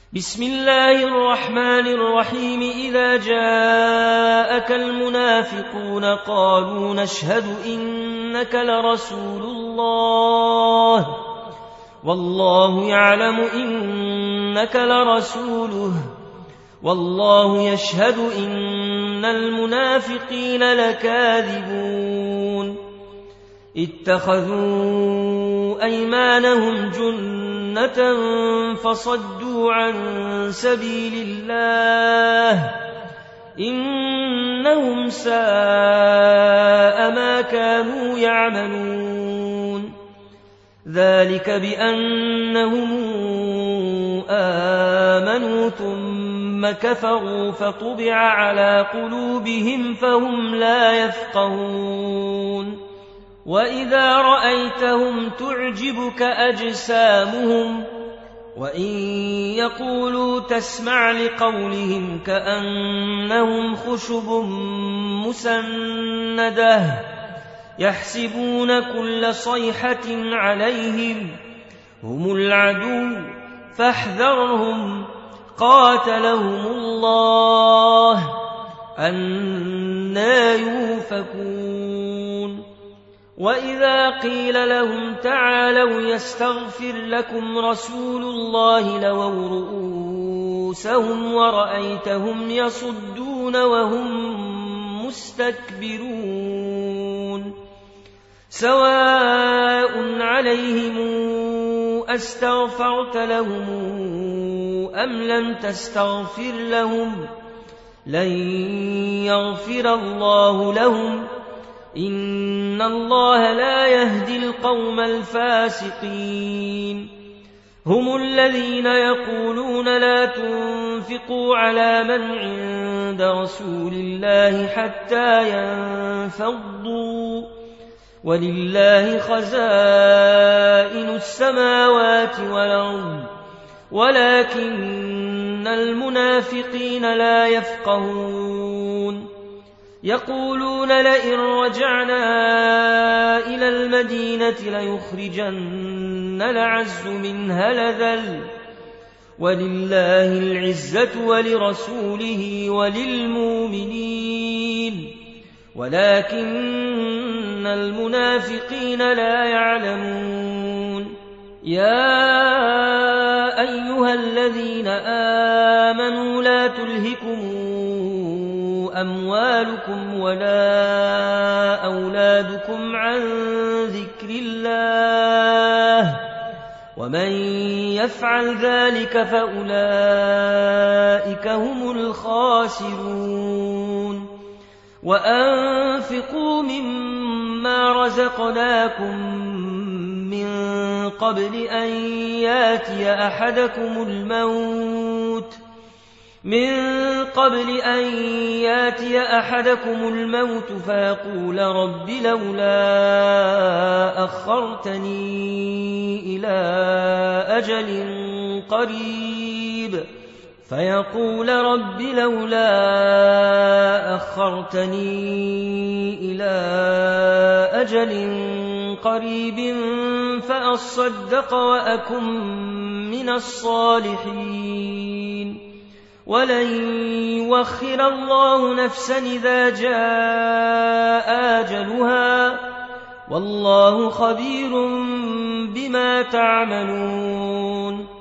بسم الله الرحمن الرحيم. إذا جاءك المنافقون قالوا نشهد إنك لرسول الله والله يعلم إنك لرسوله والله يشهد إن المنافقين لكاذبون. اتخذوا أيمانهم جنة فصدوا عن سبيل الله إنهم ساء ما كانوا يعملون. ذلك بأنهم آمنوا ثم كفروا فطبع على قلوبهم فهم لا يفقهون. وإذا رأيتهم تعجبك أجسامهم وإن يقولوا تسمع لقولهم كأنهم خشب مسندة يحسبون كل صيحة عليهم هم العدو فاحذرهم قاتلهم الله أنى يؤفكون. وإذا قيل لهم تعالوا يستغفر لكم رسول الله لووا رؤوسهم ورأيتهم يصدون وهم مستكبرون. سواء عليهم أستغفرت لهم أم لم تستغفر لهم لن يغفر الله لهم إن الله لا يهدي القوم الفاسقين. هم الذين يقولون لا تنفقوا على من عند رسول الله حتى ينفضوا ولله خزائن السماوات والأرض ولكن المنافقين لا يفقهون. يقولون لئن رجعنا إلى المدينة ليخرجن الأعز منها الأذل ولله العزة ولرسوله وللمؤمنين ولكن المنافقين لا يعلمون. يا أيها الذين آمنوا لا تلهكم أموالكم ولا أولادكم عن ذكر الله ومن يفعل ذلك فأولئك هم الخاسرون. وأنفقوا مما رزقناكم من قبل أن ياتي أحدكم الموت فيقول رب لولا أخرتني إلى أجل قريب فأصدق وأكن من الصالحين. ولن يؤخر الله نفسا إذا جاء أجلها والله خبير بما تعملون.